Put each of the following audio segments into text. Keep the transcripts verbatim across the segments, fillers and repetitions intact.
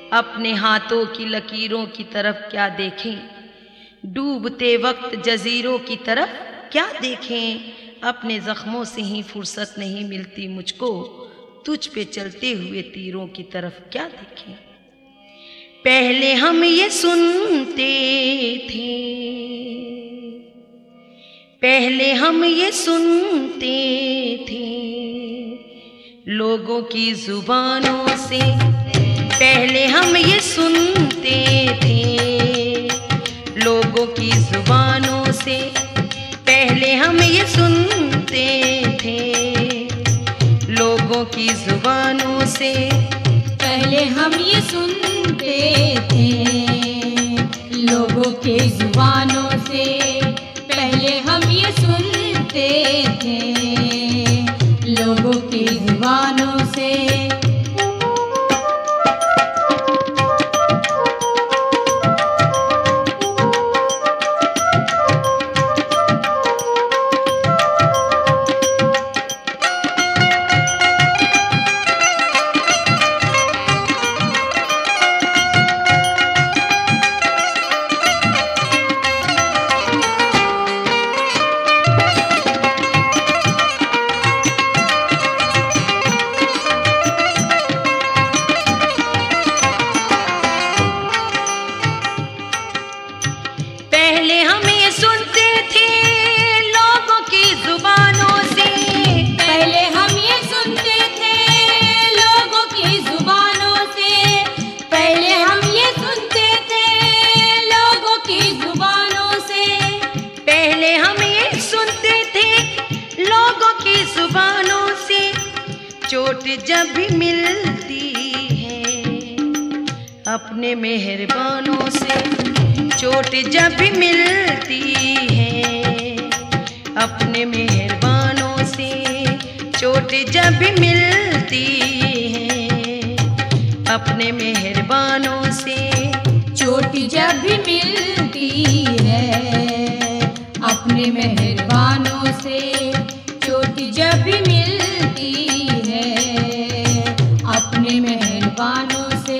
अपने हाथों की लकीरों की तरफ क्या देखें, डूबते वक्त जजीरों की तरफ क्या देखें। अपने जख्मों से ही फुर्सत नहीं मिलती मुझको, तुझ पे चलते हुए तीरों की तरफ क्या देखें। पहले हम ये सुनते थे, पहले हम ये सुनते थे लोगों की जुबानों से, पहले हम ये सुनते थे लोगों की जुबानों से, पहले हम ये सुनते थे लोगों की जुबानों से, पहले हम ये सुनते थे लोगों की जुबानों से, पहले हम ये सुनते थे लोगों की जुबानों से। पहले हम ये सुनते थे लोगों की जुबानों से, पहले हम ये सुनते थे लोगों की जुबानों से, पहले हम ये सुनते थे लोगों की जुबानों से, पहले हम ये सुनते थे लोगों की जुबानों से। चोट जब भी मिलती है अपने मेहरबानों से, चोट जब भी मिलती है अपने मेहरबानों से, चोट जब भी मिलती है अपने मेहरबानों से, चोट जब भी मिलती है अपने मेहरबानों से, चोट जब भी मिलती है अपने मेहरबानों से।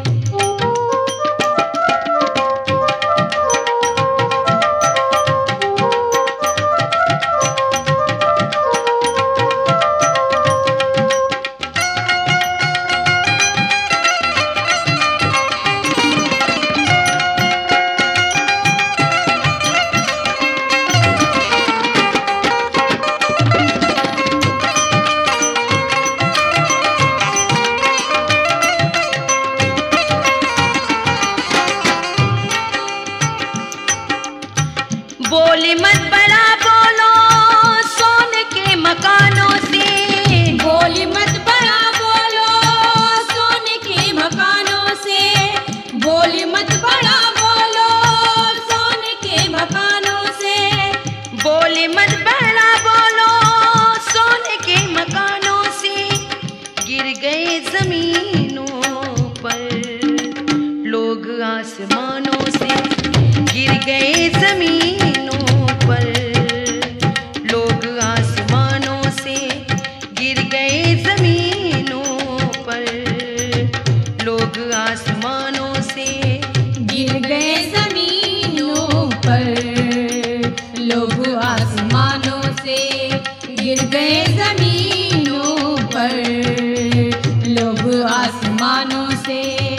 बोली मत बड़ा बोलो सोने के मकानों से, बोली मत बड़ा बोलो सोने के मकानों से, बोली मत बड़ा बोलो सोने के मकानों से, बोली मत बड़ा बोलो सोने के मकानों से। गिर गए जमीनों पर लोग आसमानों से, गिर गए जमीनों पर लोग आसमानों से, गिर गए जमीनों पर लोग आसमानों से, गिर गए जमीनों पर लोग आसमानों से, गिर गए जमीनों पर लोग आसमानों से।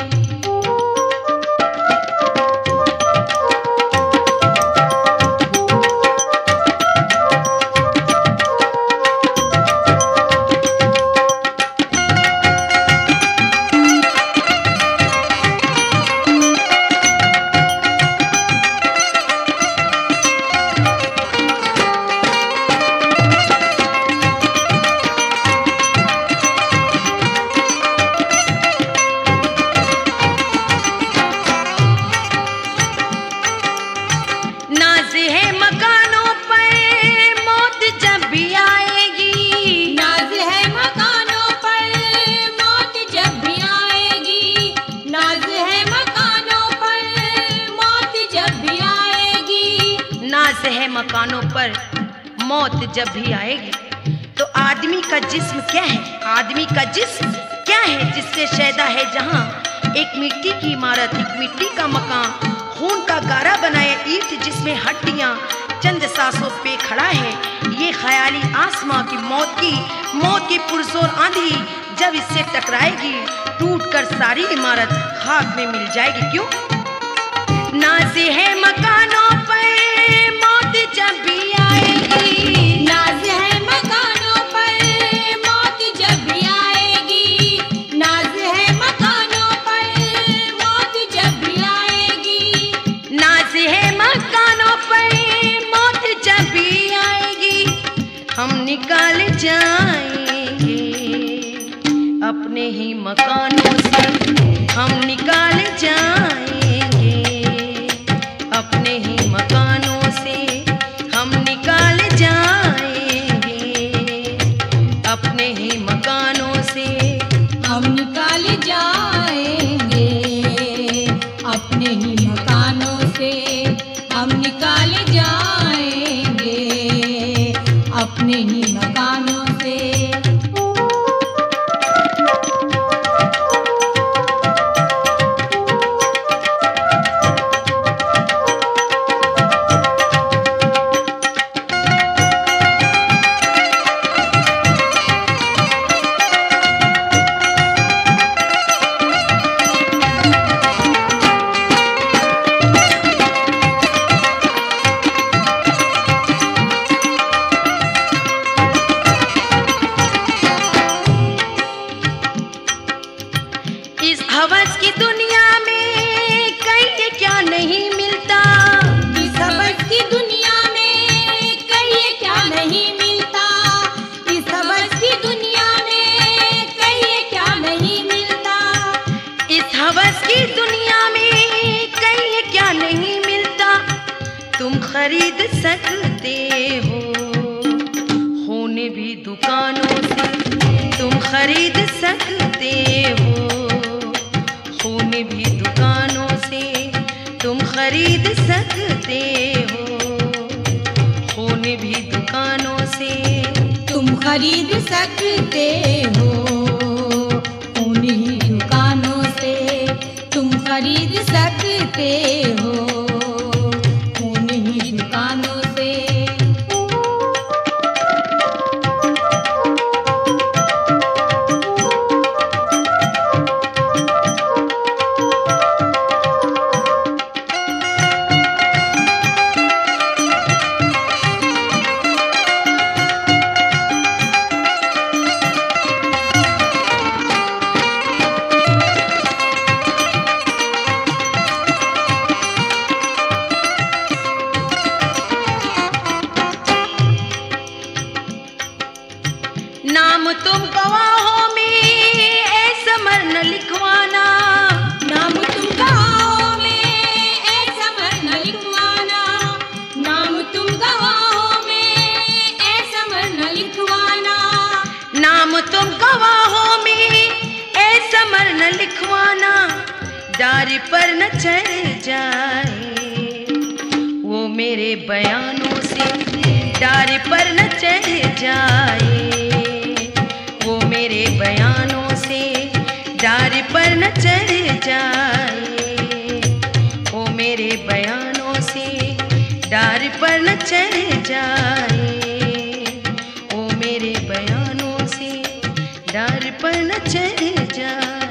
नाज है मकानों पर मौत जब भी आएगी, नाज है मकानों पर मौत जब भी आएगी, नाज है मकानों पर मौत जब भी आएगी, नाज है मकानों पर मौत जब भी आएगी। तो आदमी का जिस्म क्या है, आदमी का जिस्म क्या है जिससे शैदा है जहां, एक मिट्टी की इमारत, एक मिट्टी का मकान, खून का गारा बनाया ईंट जिसमें हड्डियां चंद सांसों पे खड़ा है। ये ख्याली आसमां की मौत की मौत की पुरजोर आंधी जब इससे टकराएगी, टूटकर सारी इमारत खाक में मिल जाएगी। क्यों? नाज़ है मकानों पर मौत जब भी आएगी, नाज़ है मकानों पर मौत जब भी आएगी, नाज़ है मकानों पर मौत जब भी आएगी, नाज़ है मकानों पर मौत जब भी आएगी, हम निकाल जाएंगे अपने ही मकानों से, हम निकाल जाएंगे अपने ही मकानों से, हम निकाल जाएंगे अपने ही मकानों से, हम निकाल जाएंगे अपने ही मकानों से, हम निकाल जाएंगे अपने ही मकानों से। इस हवस की दुनिया में कहीं क्या नहीं मिलता, इस हवस की दुनिया में कहीं क्या नहीं मिलता, इस हवस की दुनिया में कहीं क्या नहीं मिलता, इस हवस की दुनिया में कहीं क्या नहीं मिलता। तुम खरीद सकते हो खून भी दुकानों से, तुम खरीद सकते हो खून भी दुकानों से, तुम खरीद सकते हो खून भी दुकानों से, तुम खरीद सकते हो खून ही दुकानों से, तुम खरीद सकते हो खून ही दुकानों से। नाम तुम गवाहों में ऐसा मर लिखवाना, नाम तुम गवाहों में ऐसा मर लिखवाना, नाम तुम गवाहों में ऐसा मर लिखवाना, नाम तुम गवाहों में ऐसा मर न लिखवाना, डारी पर न चढ़ जाए वो मेरे बयानों से, डारी पर न चढ़ जाए वो मेरे बयानों से, डारी पर न चढ़ जाए वो मेरे बयानों से, डारी पर न चढ़ जाए वो मेरे बयानों से, डार पर न चढ़ जाए।